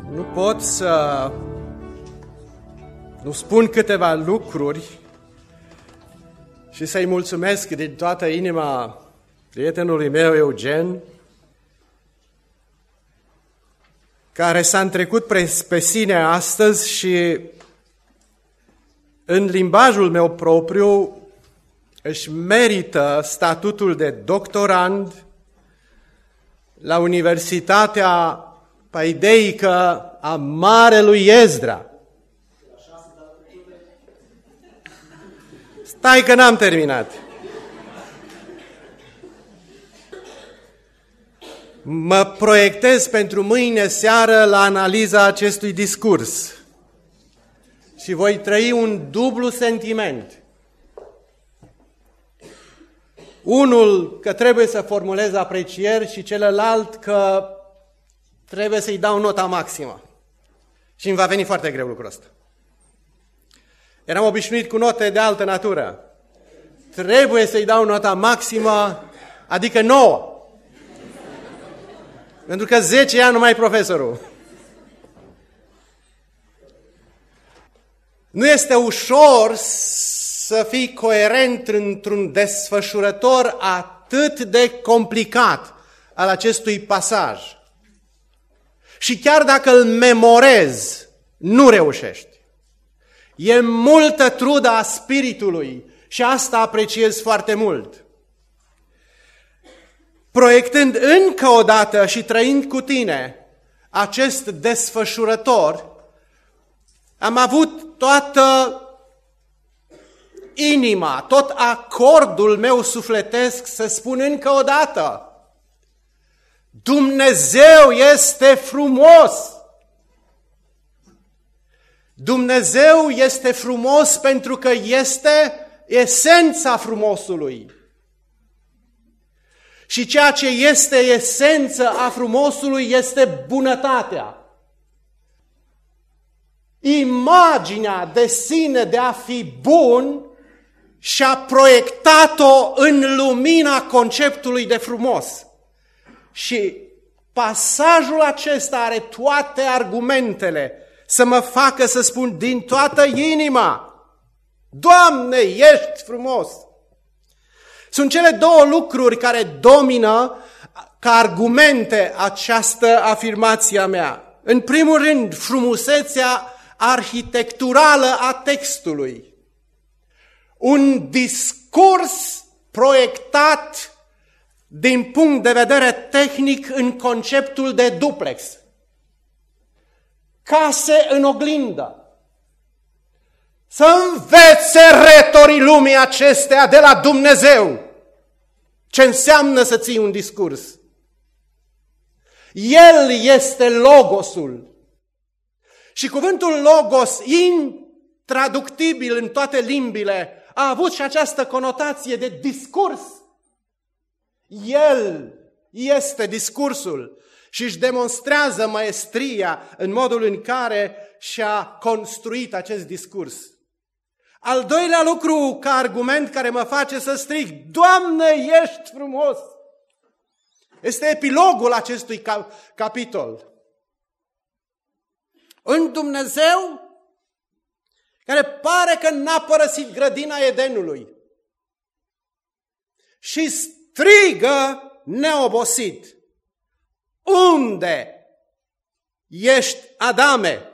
Nu pot să nu spun câteva lucruri și să-i mulțumesc din toată inima prietenului meu, Eugen, care s-a întrecut pe sine astăzi și în limbajul meu propriu își merită statutul de doctorand la Universitatea Paideică a Marelui Ezdra. Stai că n-am terminat. Mă proiectez pentru mâine seară la analiza acestui discurs și voi trăi un dublu sentiment. Unul că trebuie să formulez aprecieri și celălalt că trebuie să-i dau nota maximă. Și îmi va veni foarte greu lucrul ăsta. Eram obișnuit cu note de altă natură. Trebuie să-i dau nota maximă, adică 9. Pentru că 10 ani numai profesorul. Nu este ușor să fii coerent într-un desfășurător atât de complicat al acestui pasaj. Și chiar dacă îl memorezi, nu reușești. E multă trudă a spiritului și asta apreciez foarte mult. Proiectând încă o dată și trăind cu tine acest desfășurător, am avut toată inima, tot acordul meu sufletesc să spun încă o dată: Dumnezeu este frumos! Dumnezeu este frumos pentru că este esența frumosului. Și ceea ce este esență a frumosului este bunătatea. Imaginea de sine de a fi bun și-a proiectat-o în lumina conceptului de frumos. Și pasajul acesta are toate argumentele să mă facă să spun din toată inima: Doamne, ești frumos! Sunt cele două lucruri care domină ca argumente această afirmație a mea. În primul rând, frumusețea arhitecturală a textului. Un discurs proiectat din punct de vedere tehnic în conceptul de duplex. Case în oglindă. Să învețe retorii lumii acestea de la Dumnezeu ce înseamnă să ții un discurs. El este logosul. Și cuvântul logos, intraductibil în toate limbile, a avut și această conotație de discurs. El este discursul și își demonstrează maestria în modul în care și-a construit acest discurs. Al doilea lucru ca argument care mă face să strig: Doamne, ești frumos! Este epilogul acestui capitol. Un Dumnezeu care pare că n-a părăsit grădina Edenului și strigă neobosit: Unde ești, Adame?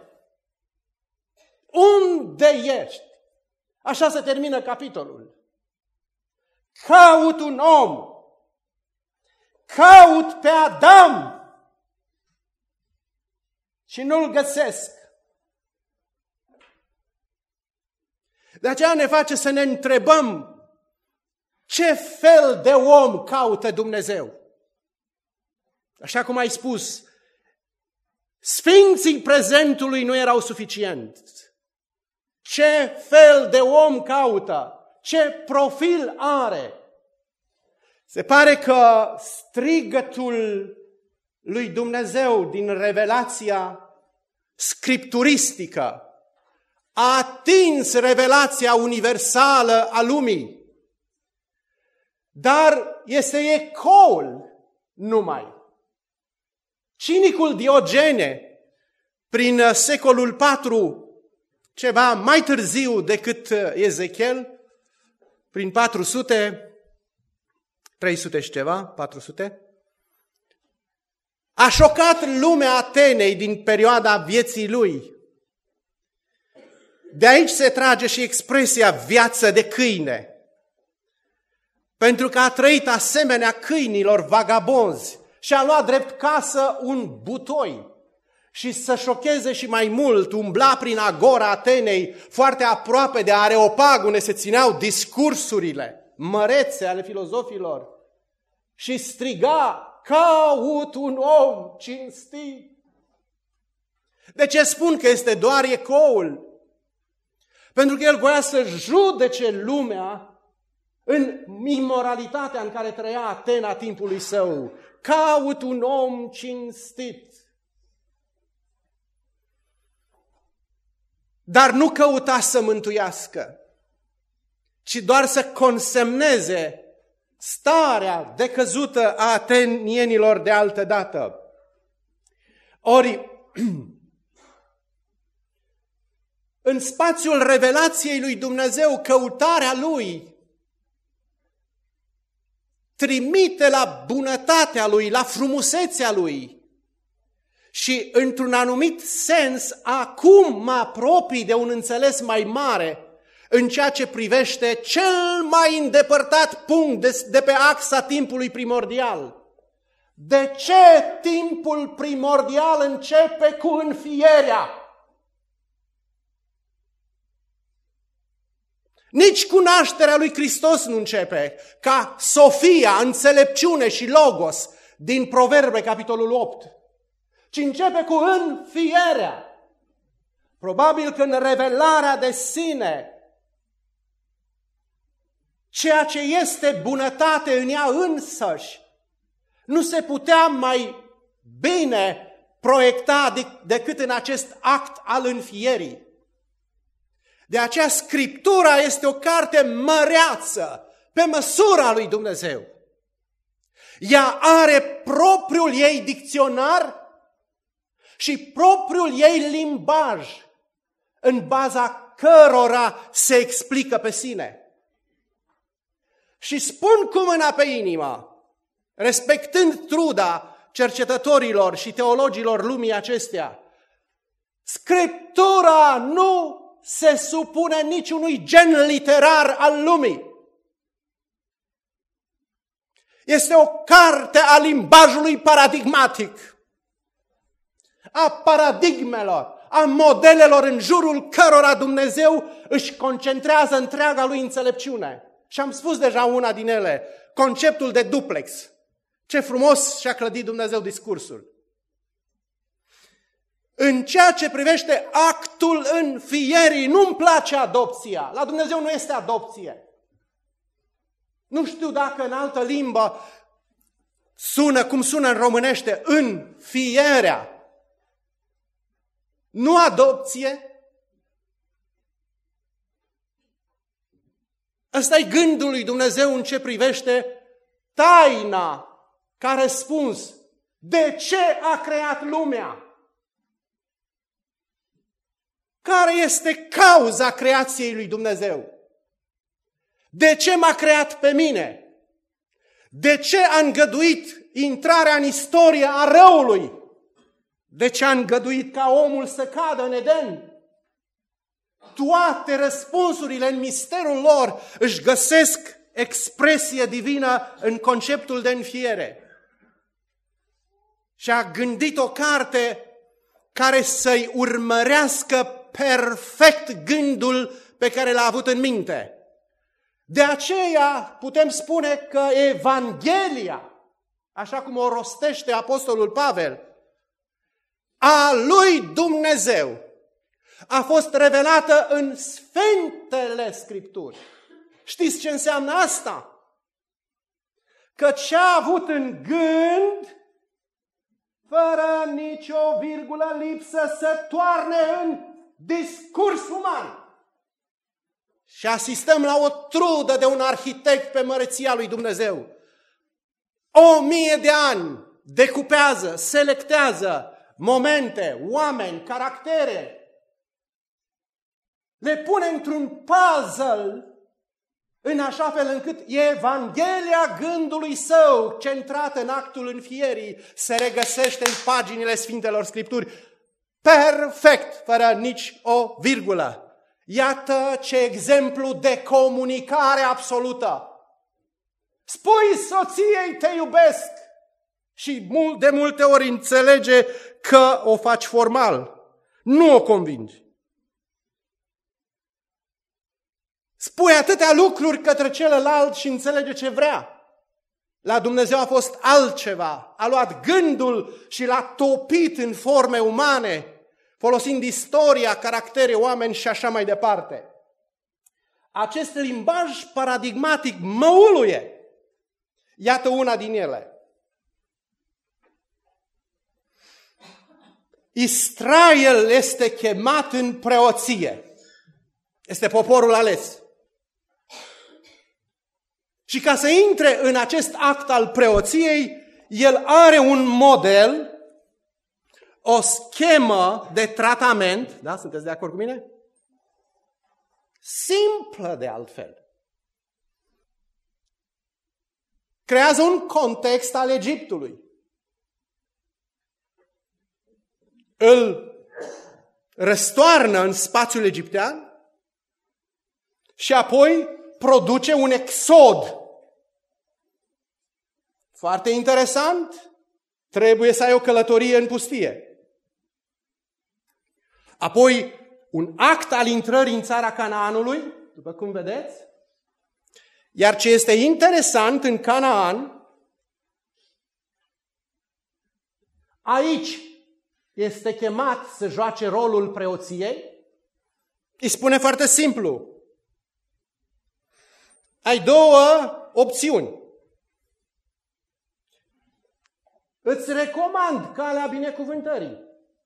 Unde ești? Așa se termină capitolul. Caut un om. Caut pe Adam. Și nu-l găsesc. De aceea ne face să ne întrebăm: ce fel de om caută Dumnezeu? Așa cum ai spus, sfinții prezentului nu erau suficienți. Ce fel de om caută? Ce profil are? Se pare că strigătul lui Dumnezeu din revelația scripturistică a atins revelația universală a lumii. Dar este ecoul numai. Cinicul Diogene Prin secolul IV, ceva mai târziu decât Ezechiel, prin 400, 300 și ceva, 400, a șocat lumea Atenei din perioada vieții lui. De aici se trage și expresia viață de câine. Pentru că a trăit asemenea câinilor vagabonzi și a luat drept casă un butoi. Și să șocheze și mai mult, umbla prin agora Atenei, foarte aproape de Areopag, unde se țineau discursurile mărețe ale filozofilor, și striga: caut un om cinstit. De ce spun că este doar ecoul? Pentru că el voia să judece lumea în imoralitatea în care trăia Atena timpului său. Caut un om cinstit. Dar nu căuta să mântuiască, ci doar să consemneze starea decăzută a atenienilor de altă dată. Ori, în spațiul revelației lui Dumnezeu, căutarea lui trimite la bunătatea lui, la frumusețea lui. Și, într-un anumit sens, acum mă apropii de un înțeles mai mare în ceea ce privește cel mai îndepărtat punct de pe axa timpului primordial. De ce timpul primordial începe cu înfierea? Nici cu nașterea lui Hristos nu începe, ca Sofia, înțelepciune și logos din Proverbe, capitolul 8, ci începe cu înfierea. Probabil că în revelarea de sine, ceea ce este bunătate în ea însăși, nu se putea mai bine proiecta decât în acest act al înfierii. De aceea Scriptura este o carte măreață, pe măsura lui Dumnezeu. Ea are propriul ei dicționar și propriul ei limbaj, în baza cărora se explică pe sine. Și spun cu mâna pe inimă, respectând truda cercetătorilor și teologilor lumii acestea, Scriptura nu se supune niciunui gen literar al lumii. Este o carte a limbajului paradigmatic, a paradigmelor, a modelelor în jurul cărora Dumnezeu își concentrează întreaga lui înțelepciune. Și am spus deja una din ele, conceptul de duplex. Ce frumos și-a clădit Dumnezeu discursul. În ceea ce privește actul înfierii, nu-mi place adopția. La Dumnezeu nu este adopție. Nu știu dacă în altă limbă sună cum sună în românește, înfierea. Nu adopție. Ăsta e gândul lui Dumnezeu în ce privește taina ca răspuns. De ce a creat lumea? Care este cauza creației lui Dumnezeu? De ce m-a creat pe mine? De ce a îngăduit intrarea în istorie a răului? De ce a îngăduit ca omul să cadă în Eden? Toate răspunsurile în misterul lor își găsesc expresie divină în conceptul de înfiere. Și a gândit o carte care să-i urmărească perfect gândul pe care l-a avut în minte. De aceea putem spune că Evanghelia, așa cum o rostește Apostolul Pavel, a lui Dumnezeu, a fost revelată în Sfintele Scripturi. Știți ce înseamnă asta? Că ce a avut în gând, fără nicio virgulă lipsă, să toarne în discurs uman. Și asistăm la o trudă de un arhitect pe măreția lui Dumnezeu. 1000 de ani decupează, selectează, momente, oameni, caractere, le pune într-un puzzle în așa fel încât Evanghelia gândului său, centrată în actul înfierii, se regăsește în paginile Sfintelor Scripturi. Perfect, fără nici o virgulă. Iată ce exemplu de comunicare absolută. Spui soției te iubesc și de multe ori înțelege că o faci formal. Nu o convingi. Spui atâtea lucruri către celălalt și înțelege ce vrea. La Dumnezeu a fost altceva. A luat gândul și l-a topit în forme umane, folosind istoria, caractere, oameni și așa mai departe. Acest limbaj paradigmatic mă uluie. Iată una din ele. Israel este chemat în preoție. Este poporul ales. Și ca să intre în acest act al preoției, el are un model, o schemă de tratament, da? Sunteți de acord cu mine? Simplă de altfel. Creează un context al Egiptului. Îl răstoarnă în spațiul egiptean și apoi produce un exod. Foarte interesant, trebuie să ai o călătorie în pustie. Apoi, un act al intrării în țara Canaanului, după cum vedeți. Iar ce este interesant în Canaan, aici este chemat să joace rolul preoției. Îi spune foarte simplu. Ai două opțiuni. Îți recomand calea binecuvântării.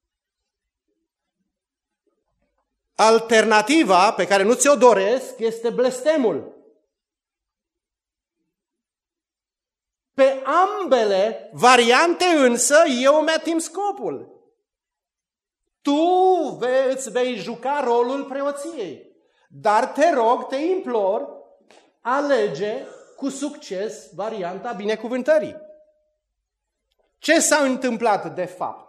Alternativa pe care nu ți-o doresc este blestemul. Pe ambele variante însă eu mi-ating scopul. Tu îți vei juca rolul preoției. Dar te rog, te implor, alege cu succes varianta binecuvântării. Ce s-a întâmplat de fapt?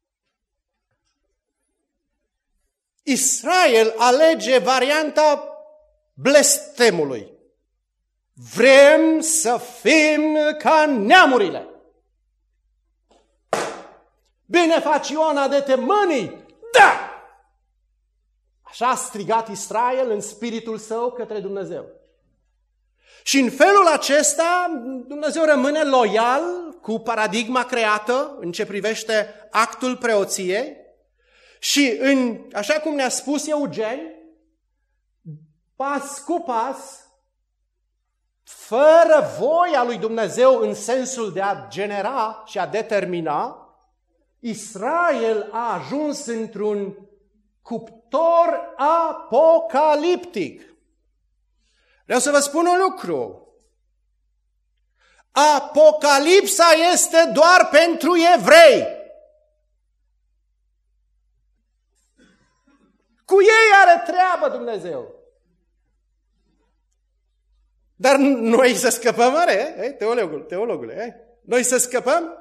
Israel alege varianta blestemului. Vrem să fim ca neamurile. Bine faci Iona de te mânii? Da! Așa a strigat Israel în spiritul său către Dumnezeu. Și în felul acesta Dumnezeu rămâne loial cu paradigma creată în ce privește actul preoției și așa cum ne-a spus Eugen, pas cu pas, fără voia lui Dumnezeu în sensul de a genera și a determina, Israel a ajuns într-un cuptor apocaliptic. Vreau să vă spun un lucru. Apocalipsa este doar pentru evrei. Cu ei are treabă Dumnezeu. Dar noi să scăpăm, are, teologule, noi să scăpăm?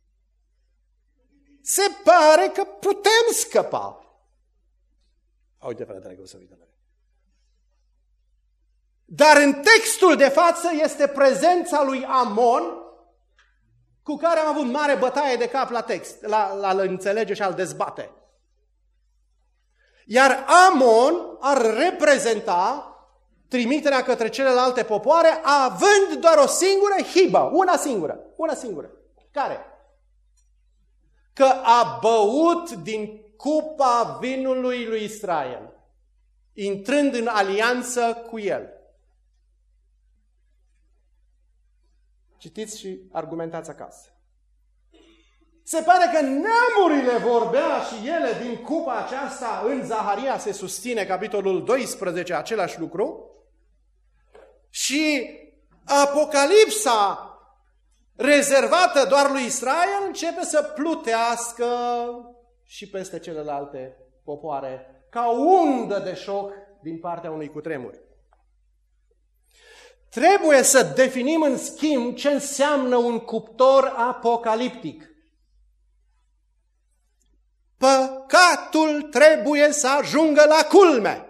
Se pare că putem scăpa. Uite, frate, că o să uită. Dar în textul de față este prezența lui Amon, cu care am avut mare bătaie de cap la text, la înțelege și al dezbate. Iar Amon ar reprezenta trimiterea către celelalte popoare, având doar o singură hibă, una singură. Care? Că a băut din cupa vinului lui Israel, intrând în alianță cu el. Citiți și argumentați acasă. Se pare că neamurile vor bea și ele din cupa aceasta. În Zaharia se susține, capitolul 12, același lucru. Și Apocalipsa rezervată doar lui Israel, începe să plutească și peste celelalte popoare, ca undă de șoc din partea unui cutremur. Trebuie să definim în schimb ce înseamnă un cuptor apocaliptic. Păcatul trebuie să ajungă la culme.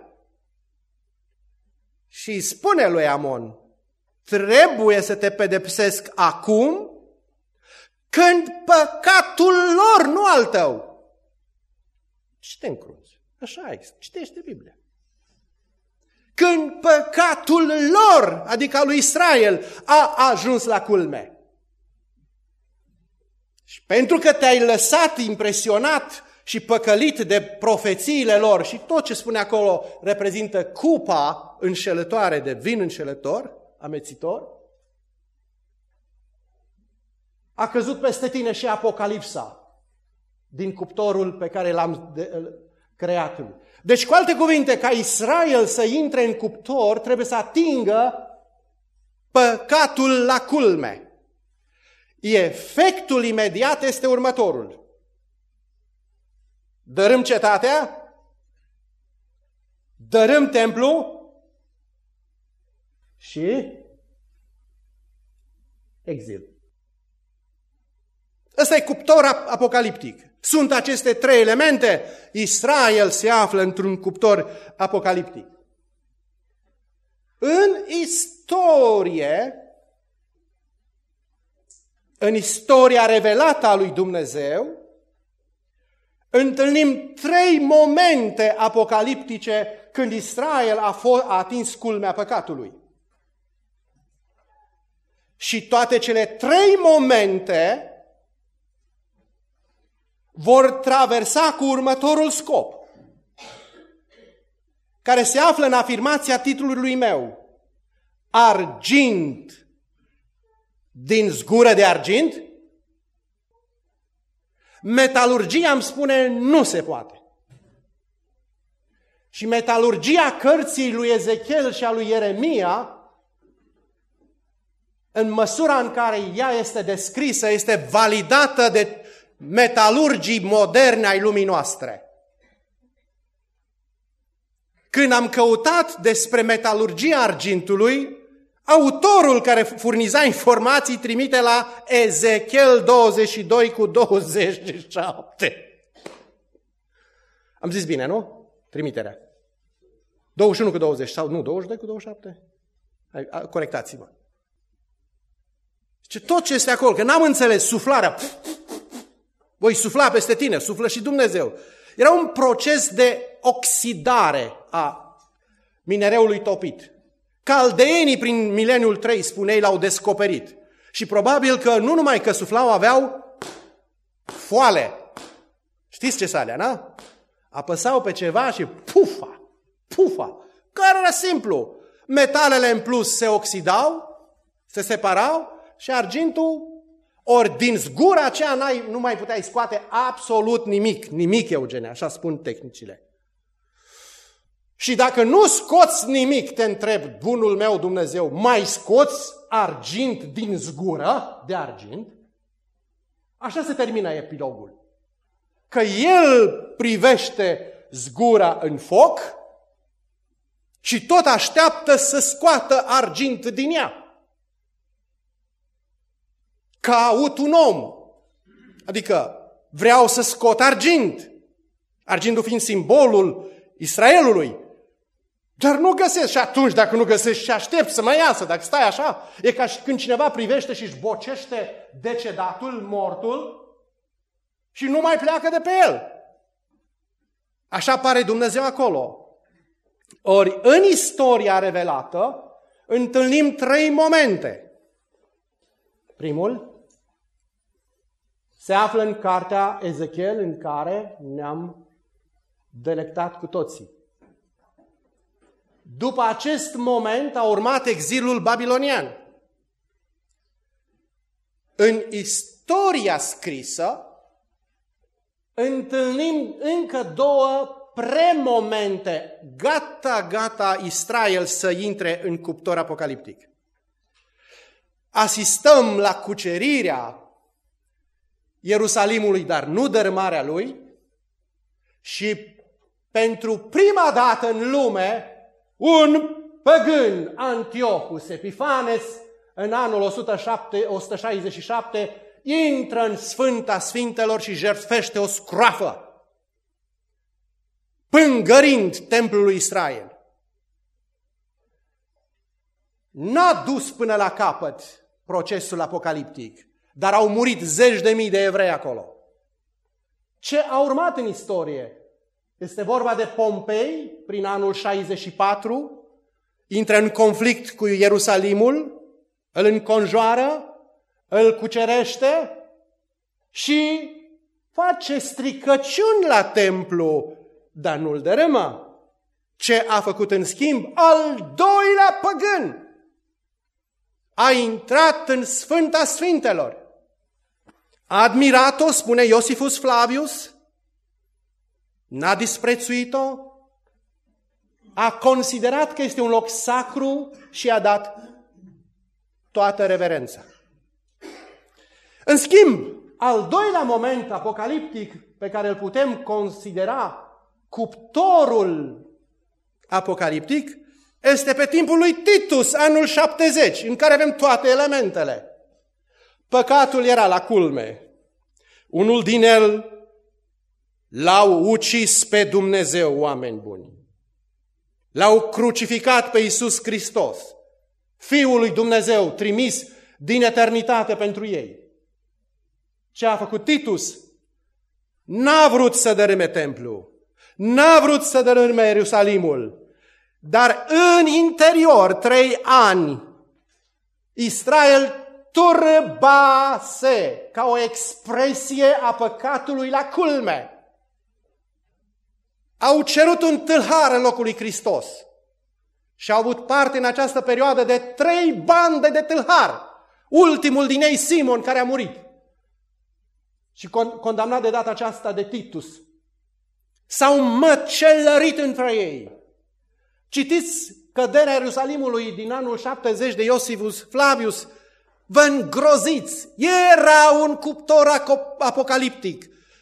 Și spune lui Amon, trebuie să te pedepsesc acum, când păcatul lor, nu al tău. Și te încrunți. Așa este. Citește Biblia. Când păcatul lor, adică al lui Israel, a ajuns la culme. Și pentru că te-ai lăsat impresionat și păcălit de profețiile lor și tot ce spune acolo reprezintă cupa înșelătoare de vin înșelător, amețitor, a căzut peste tine și Apocalipsa din cuptorul pe care l-am creat. Deci, cu alte cuvinte, ca Israel să intre în cuptor, trebuie să atingă păcatul la culme. Efectul imediat este următorul. Dărâm cetatea, dărâm templu și exil. Ăsta e cuptor apocaliptic. Sunt aceste trei elemente. Israel se află într-un cuptor apocaliptic. În istoria revelată a lui Dumnezeu, întâlnim trei momente apocaliptice când Israel a atins culmea păcatului. Și toate cele trei momente vor traversa cu următorul scop, care se află în afirmația titlului meu. Argint din zgură de argint? Metalurgia îmi spune nu se poate. Și metalurgia cărții lui Ezechiel și a lui Ieremia, în măsura în care ea este descrisă, este validată de metalurgii moderne ai lumii noastre. Când am căutat despre metalurgia argintului, autorul care furniza informații trimite la Ezechiel 22:27. Am zis bine, nu? Trimiterea. 21:20 sau nu, 22:27? Corectați-mă. Ce tot ce este acolo, că n-am înțeles suflarea. Voi sufla peste tine, suflă și Dumnezeu. Era un proces de oxidare a minereului topit. Caldeenii prin mileniul 3, spunei, l-au descoperit. Și probabil că nu numai că suflau, aveau foale. Știți ce s-alea, na? Apăsau pe ceva și pufa. Care era simplu. Metalele în plus se oxidau, se separau și argintul, ori din zgura aceea nu mai puteai scoate absolut nimic, Eugene, așa spun tehnicile. Și dacă nu scoți nimic, te întreb, bunul meu Dumnezeu, mai scoți argint din zgură de argint? Așa se termină epilogul. Că el privește zgura în foc și tot așteaptă să scoată argint din ea. Caut un om, adică vreau să scot argint, argintul fiind simbolul Israelului, dar nu găsesc. Și atunci, dacă nu găsești, și aștept să mai iasă, dacă stai așa, e ca și când cineva privește și își bocește decedatul, mortul, și nu mai pleacă de pe el. Așa pare Dumnezeu acolo. Ori în istoria revelată întâlnim trei momente. Primul se află în cartea Ezechiel, în care ne-am delectat cu toții. După acest moment a urmat exilul babilonian. În istoria scrisă întâlnim încă două premomente. Gata Israel să intre în cuptor apocaliptic. asistăm la cucerirea Ierusalimului, dar nu dărâmarea lui, și pentru prima dată în lume, un păgân, Antiochus Epifanes, în anul 167, intră în Sfânta Sfintelor și jertfește o scroafă, pângărind templul lui Israel. N-a dus până la capăt procesul apocaliptic, dar au murit zeci de mii de evrei acolo. Ce a urmat în istorie? Este vorba de Pompei, prin anul 64, intră în conflict cu Ierusalimul, îl înconjoară, îl cucerește și face stricăciuni la templu, dar nu-l dărâmă. Ce a făcut în schimb? Al doilea păgân a intrat în Sfânta Sfintelor. A admirat-o, spune Iosifus Flavius, n-a disprețuit-o, a considerat că este un loc sacru și a dat toată reverența. În schimb, al doilea moment apocaliptic pe care îl putem considera cuptorul apocaliptic este pe timpul lui Titus, anul 70, în care avem toate elementele. Păcatul era la culme. Unul din el l-au ucis pe Dumnezeu, oameni buni. L-au crucificat pe Iisus Hristos, Fiul lui Dumnezeu, trimis din eternitate pentru ei. Ce a făcut Titus? N-a vrut să dărâme templul, n-a vrut să dărâme Ierusalimul, dar în interior, 3 ani, Israel turbase ca o expresie a păcatului la culme. Au cerut un tâlhar în locul lui Hristos și au avut parte în această perioadă de 3 bande de tâlhari. Ultimul din ei, Simon, care a murit și condamnat de data aceasta de Titus. S-au măcelărit între ei. Citiți căderea Ierusalimului din anul 70 de Iosifus Flavius, vă îngroziți. Era un cuptor apocaliptic.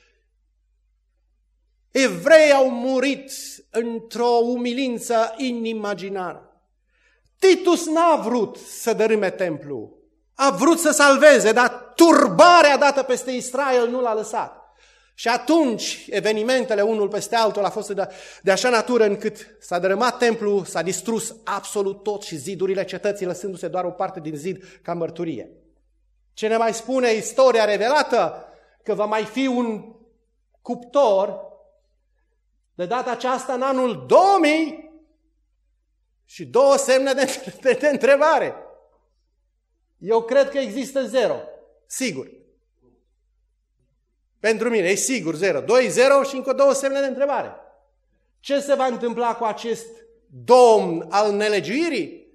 Evrei au murit într-o umilință inimaginară. Titus n-a vrut să dărâme templul. A vrut să salveze, dar turbarea dată peste Israel nu l-a lăsat. Și atunci evenimentele unul peste altul a fost de așa natură încât s-a dărâmat templul, s-a distrus absolut tot și zidurile cetății, lăsându-se doar o parte din zid ca mărturie. Ce ne mai spune istoria revelată? Că va mai fi un cuptor, de data aceasta în anul 2000, și 2 semne de întrebare. Eu cred că există 0, sigur. Pentru mine e sigur 0. 2, 0 și încă 2 semne de întrebare. Ce se va întâmpla cu acest domn al nelegiuirii?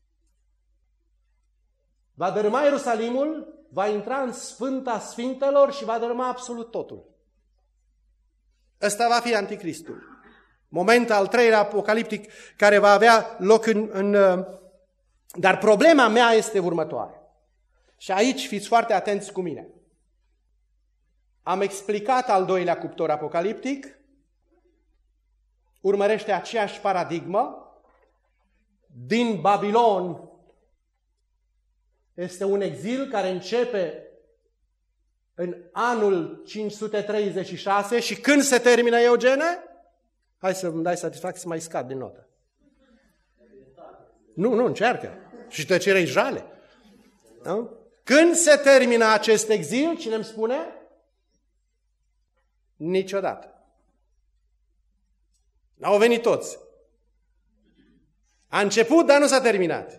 Va dărâma Ierusalimul, va intra în Sfânta Sfintelor și va dărâma absolut totul. Ăsta va fi Anticristul. Momentul al 3-lea apocaliptic care va avea loc Dar problema mea este următoare. Și aici fiți foarte atenți cu mine. Am explicat al 2-lea cuptor apocaliptic, urmărește aceeași paradigmă. Din Babilon este un exil care începe în anul 536 și când se termină, Eugene? Hai să-mi dai satisfacție să mai scad din notă. Nu, încearcă. Și tăcerea-i jale. Da? Când se termină acest exil, cine îmi spune? Niciodată. N-au venit toți. A început, dar nu s-a terminat.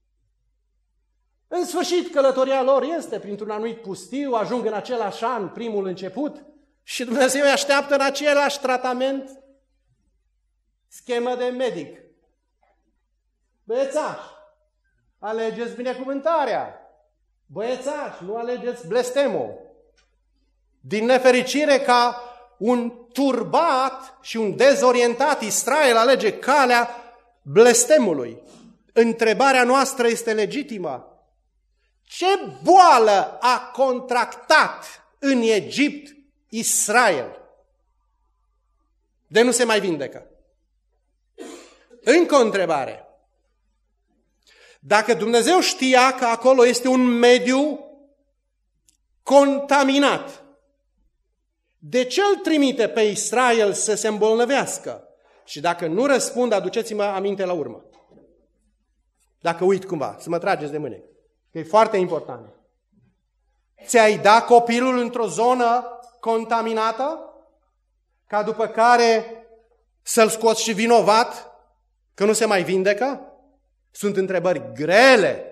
În sfârșit, călătoria lor este printr-un anumit pustiu, ajung în același an, primul început, și Dumnezeu îi așteaptă în același tratament, schemă de medic. Băiețași, alegeți binecuvântarea. Băiețași, nu alegeți blestemul. Din nefericire, ca un turbat și un dezorientat Israel alege calea blestemului. Întrebarea noastră este legitimă. Ce boală a contractat în Egipt Israel? De nu se mai vindecă. Încă o întrebare. Dacă Dumnezeu știa că acolo este un mediu contaminat, de ce îl trimite pe Israel să se îmbolnăvească? Și dacă nu răspund, aduceți-mă aminte la urmă. Dacă uit cumva, să mă trageți de mâine. Că e foarte important. Ți-ai dat copilul într-o zonă contaminată? Ca după care să-l scoți și vinovat că nu se mai vindecă? Sunt întrebări grele.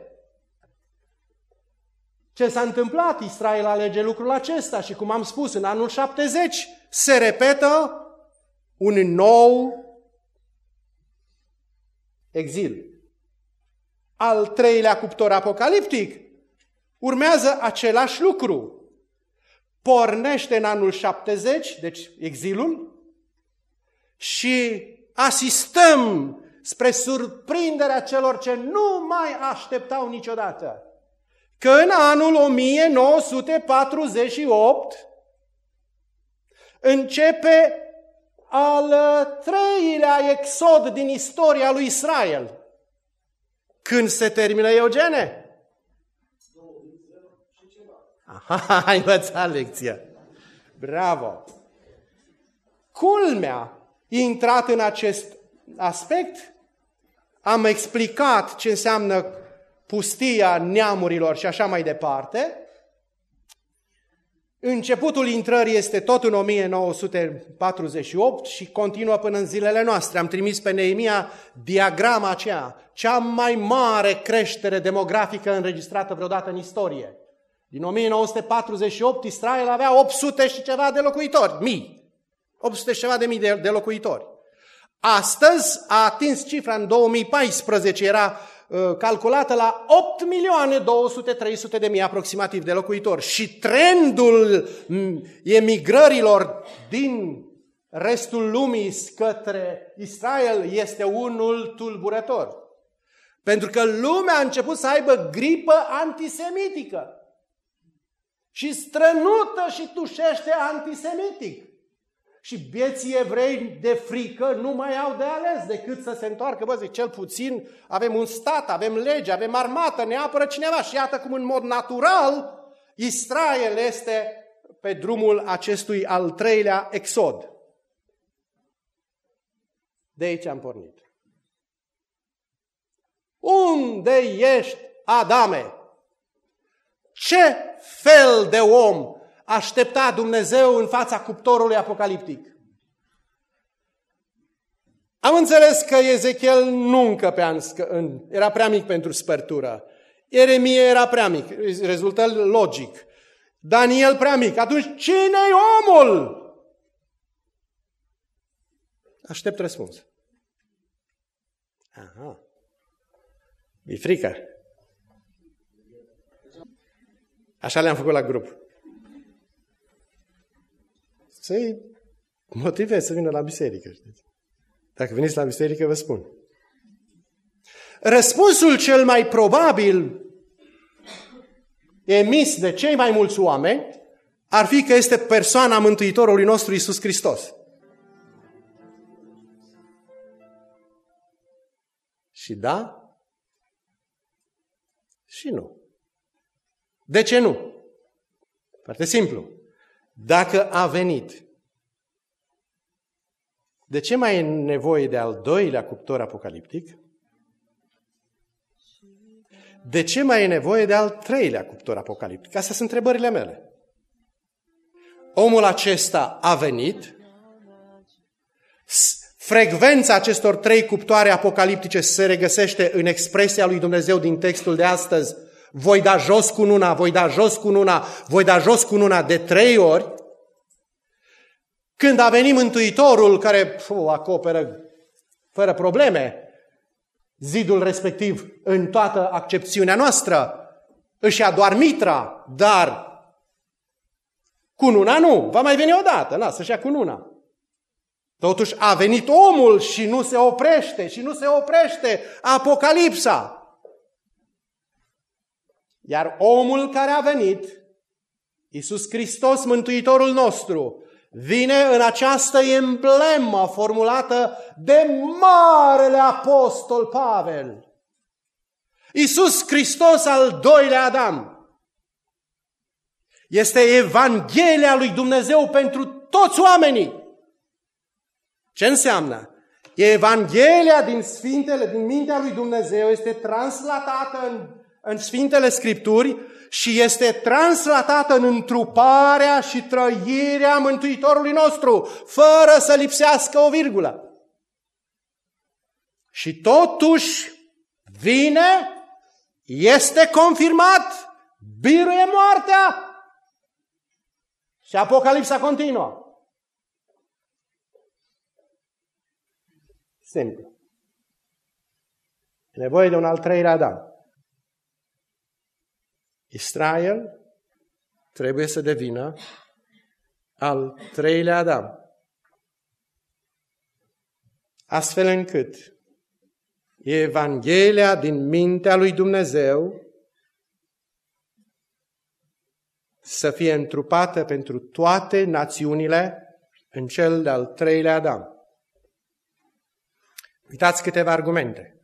Ce s-a întâmplat? Israel alege lucrul acesta și, cum am spus, în anul 70 se repetă un nou exil. Al treilea cuptor apocaliptic urmează același lucru. Pornește în anul 70, deci exilul, și asistăm spre surprinderea celor ce nu mai așteptau niciodată că în anul 1948 începe al treilea exod din istoria lui Israel. Când se termină, Eugene? Aha, ai învățat lecția. Bravo! Culmea, intrat în acest aspect, am explicat ce înseamnă pustia neamurilor și așa mai departe. Începutul intrării este tot în 1948 și continuă până în zilele noastre. Am trimis pe Neemia diagrama aceea, cea mai mare creștere demografică înregistrată vreodată în istorie. Din 1948 Israel avea 800 și ceva de locuitori, 800 și ceva de mii de locuitori. Astăzi a atins cifra în 2014, era calculată la 8.200.000-300.000 aproximativ de locuitori. Și trendul emigrărilor din restul lumii către Israel este unul tulburător. Pentru că lumea a început să aibă gripă antisemitică și strănută și tușește antisemitic. Și bieții evrei de frică nu mai au de ales decât să se întoarcă. Bă, zic, cel puțin avem un stat, avem lege, avem armată, ne apără cineva. Și iată cum în mod natural Israel este pe drumul acestui al treilea exod. De aici am pornit. Unde ești, Adame? Ce fel de om aștepta Dumnezeu în fața cuptorului apocaliptic? Am înțeles că Ezechiel nu încăpea, era prea mic pentru spărtură. Ieremie era prea mic, rezultă logic. Daniel prea mic. Atunci cine-i omul? Aștept răspuns. Aha. Mi-e frică. Așa le-am făcut la grup. Să-i motivez să vină la biserică, știți? Dacă veniți la biserică, vă spun. Răspunsul cel mai probabil emis de cei mai mulți oameni ar fi că este persoana Mântuitorului nostru Iisus Hristos. Și da și nu. De ce nu? Foarte simplu. Dacă a venit, de ce mai e nevoie de al doilea cuptor apocaliptic? De ce mai e nevoie de al treilea cuptor apocaliptic? Astea sunt întrebările mele. Omul acesta a venit, frecvența acestor trei cuptoare apocaliptice se regăsește în expresia lui Dumnezeu din textul de astăzi. Voi da jos cu una, voi da jos cu una, voi da jos cu una de 3 ori. Când a venit Mântuitorul care acoperă fără probleme zidul respectiv în toată accepțiunea noastră, își ia doar mitra, dar cununa nu, va mai veni odată, lasă-și ia cununa. Totuși a venit omul și nu se oprește, Apocalipsa. Iar omul care a venit, Iisus Hristos, Mântuitorul nostru, vine în această emblemă formulată de Marele Apostol Pavel. Iisus Hristos, al doilea Adam, este Evanghelia lui Dumnezeu pentru toți oamenii. Ce înseamnă? Evanghelia din Sfintele, din mintea lui Dumnezeu este translatată în Sfintele Scripturi și este translatată în întruparea și trăirea Mântuitorului nostru, fără să lipsească o virgulă. Și totuși vine, este confirmat, biruie moartea și Apocalipsa continuă. Simplu. E nevoie de un al treilea Adam. Israel trebuie să devină al treilea Adam. Astfel încât Evanghelia din mintea lui Dumnezeu să fie întrupată pentru toate națiunile în cel de-al treilea Adam. Uitați câteva argumente.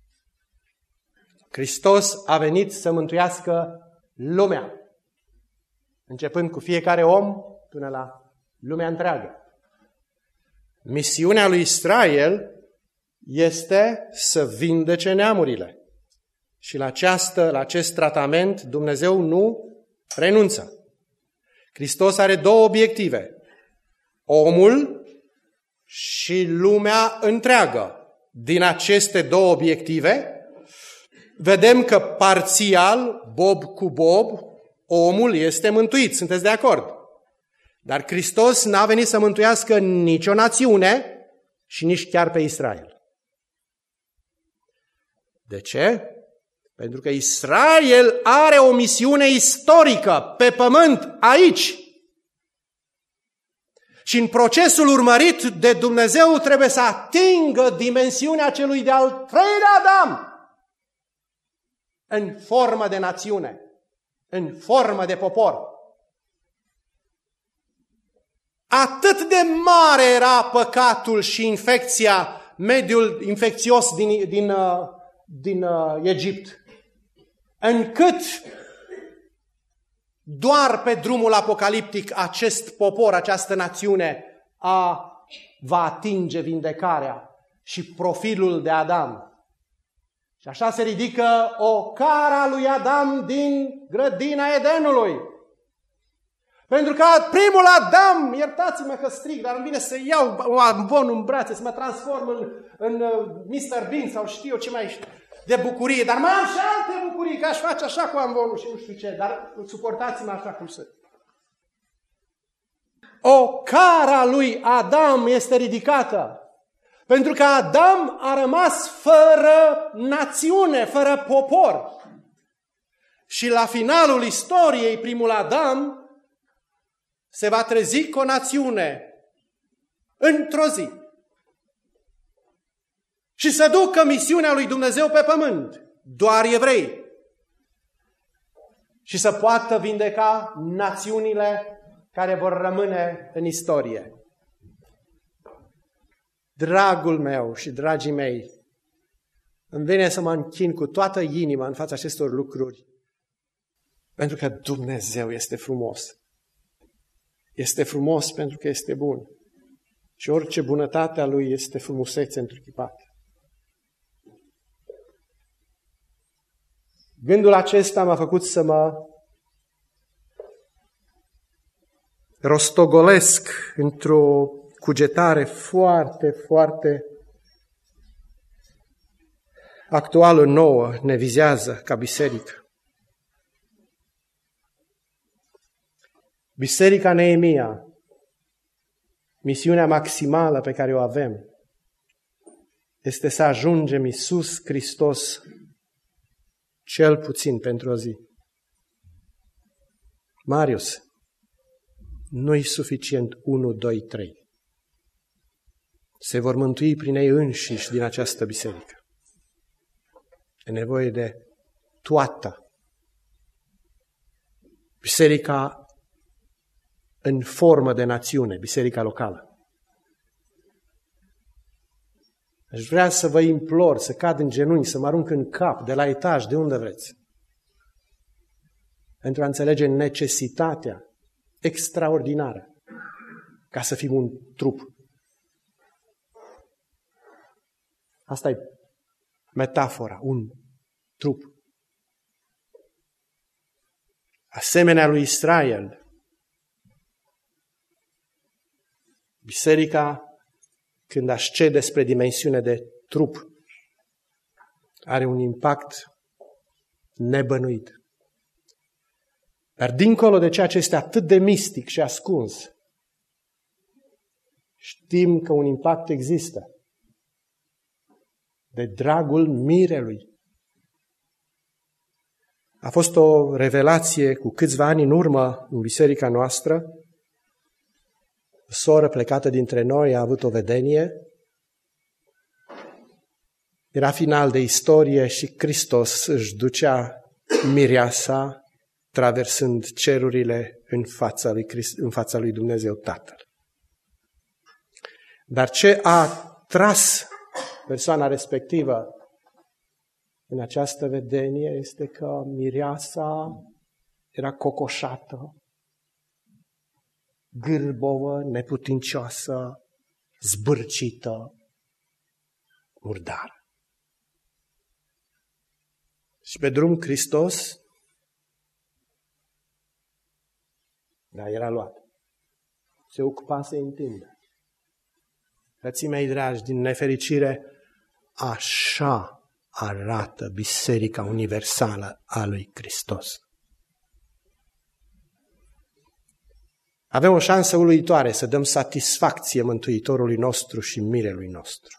Hristos a venit să mântuiască lumea, începând cu fiecare om până la lumea întreagă. Misiunea lui Israel este să vindece neamurile. Și la acest tratament Dumnezeu nu renunță. Hristos are două obiective: omul și lumea întreagă. Din aceste două obiective, vedem că parțial, bob cu bob, omul este mântuit. Sunteți de acord? Dar Hristos n-a venit să mântuiască nicio națiune și nici chiar pe Israel. De ce? Pentru că Israel are o misiune istorică pe pământ, aici. Și în procesul urmărit de Dumnezeu trebuie să atingă dimensiunea celui de-al treilea Adam în formă de națiune, în formă de popor. Atât de mare era păcatul și infecția, mediul infecțios din Egipt, încât doar pe drumul apocaliptic acest popor, această națiune va atinge vindecarea și profilul de Adam. Și așa se ridică o cara lui Adam din grădina Edenului. Pentru că primul Adam, iertați-mă că strig, dar îmi vine să iau ambonul în brațe, să mă transform în Mr. Bean sau știu eu ce mai de bucurie. Dar mai am și alte bucurii, că aș face așa cu ambonul și nu știu ce, dar suportați-mă așa cum sunt. O cara lui Adam este ridicată. Pentru că Adam a rămas fără națiune, fără popor. Și la finalul istoriei, primul Adam se va trezi cu o națiune într-o zi. Și să ducă misiunea lui Dumnezeu pe pământ, doar evrei. Și să poată vindeca națiunile care vor rămâne în istorie. Dragul meu și dragii mei, îmi vine să mă închin cu toată inima în fața acestor lucruri, pentru că Dumnezeu este frumos. Este frumos pentru că este bun. Și orice bunătate a Lui este frumusețe întruchipată. Gândul acesta m-a făcut să mă rostogolesc într-o cugetare foarte, foarte actuală, nouă, ne vizează ca biserică. Biserica Neemia, misiunea maximală pe care o avem, este să ajungem Iisus Hristos cel puțin pentru o zi. Marius, nu-i suficient 1, 2, 3. Se vor mântui prin ei înșiși din această biserică. E nevoie de toată Biserica în formă de națiune, biserica locală. Aș vrea să vă implor să cad în genunchi, să mă arunc în cap, de la etaj, de unde vreți, pentru a înțelege necesitatea extraordinară ca să fim un trup. Asta e metafora, un trup. Asemenea lui Israel, biserica, când ascede spre dimensiune de trup, are un impact nebănuit. Dar dincolo de ceea ce este atât de mistic și ascuns, știm că un impact există. De dragul mirelui. A fost o revelație cu câțiva ani în urmă în biserica noastră. O soră plecată dintre noi a avut o vedenie. Era final de istorie și Hristos își ducea mireasa traversând cerurile în fața lui Dumnezeu Tatăl. Dar ce a tras persoana respectivă în această vedenie este că mireasa era cocoșată, gârbovă, neputincioasă, zbârcită, murdară. Și pe drum Hristos, da, era luat. Se ocupa să întindă. Frații mei dragi, din nefericire, așa arată Biserica Universală a lui Hristos. Avem o șansă uluitoare să dăm satisfacție Mântuitorului nostru și mirelui nostru.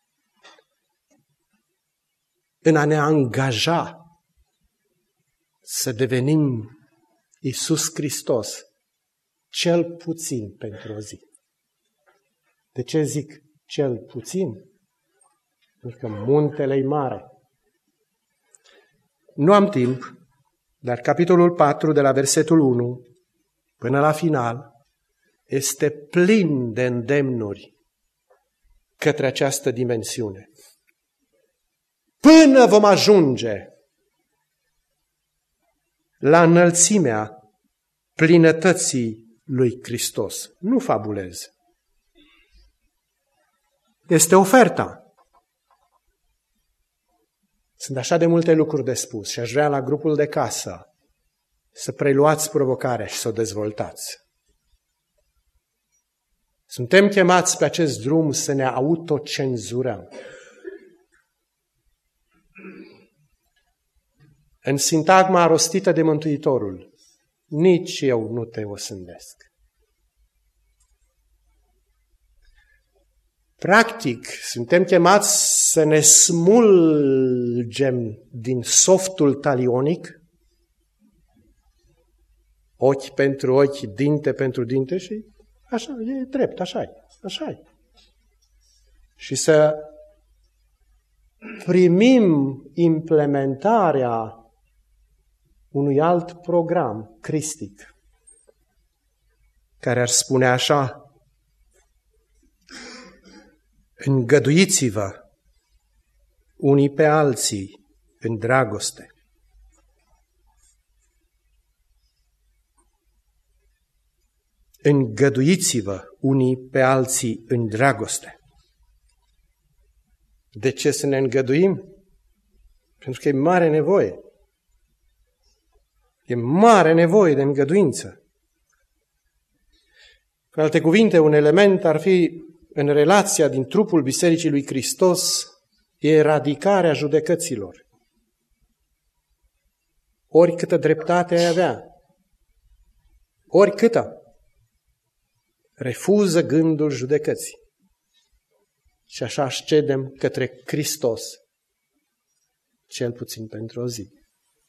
În a ne angaja să devenim Iisus Hristos, cel puțin pentru o zi. De ce zic cel puțin? Pentru că muntele e mare. Nu am timp, dar capitolul 4, de la versetul 1 până la final, este plin de îndemnuri către această dimensiune. Până vom ajunge la înălțimea plinătății lui Hristos. Nu fabulez. Este oferta. Sunt așa de multe lucruri de spus și aș vrea la grupul de casă să preluați provocarea și să o dezvoltați. Suntem chemați pe acest drum să ne autocenzurăm. În sintagma rostită de Mântuitorul, nici eu nu te osândesc. Practic, suntem chemați să ne smulgem din softul talionic, ochi pentru ochi, dinte pentru dinte și așa, e drept, așa-i. Și să primim implementarea unui alt program cristic, care ar spune așa: îngăduiți-vă unii pe alții în dragoste. Îngăduiți-vă unii pe alții în dragoste. De ce să ne îngăduim? Pentru că e mare nevoie. E mare nevoie de îngăduință. Cu alte cuvinte, un element ar fi în relația din trupul Bisericii lui Hristos eradicarea judecăților. Oricâtă dreptate ai avea, oricâtă, refuză gândul judecății. Și așa ascedem către Hristos, cel puțin pentru o zi.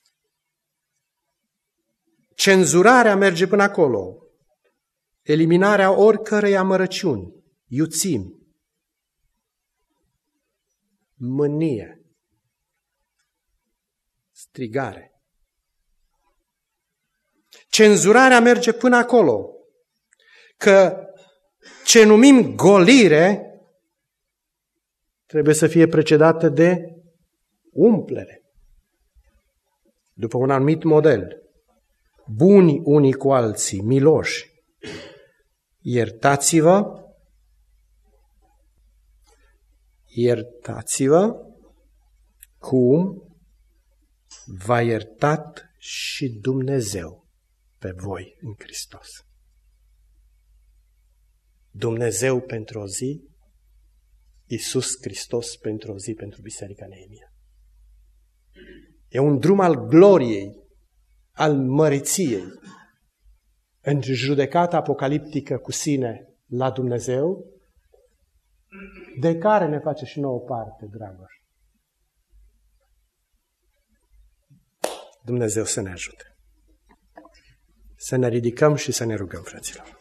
Cenzurarea merge până acolo. Eliminarea oricărei amărăciuni, iuțimi, mânie, strigare. Cenzurarea merge până acolo, că ce numim golire trebuie să fie precedată de umplere, după un anumit model. Buni unii cu alții, miloși, iertați-vă cum v-a iertat și Dumnezeu pe voi în Hristos. Dumnezeu pentru o zi, Iisus Hristos pentru o zi, pentru Biserica Neemia. E un drum al gloriei, al măreției, în judecata apocaliptică cu sine la Dumnezeu, de care ne face și nouă parte, Dragoș. Dumnezeu să ne ajute. Să ne ridicăm și să ne rugăm, fraților.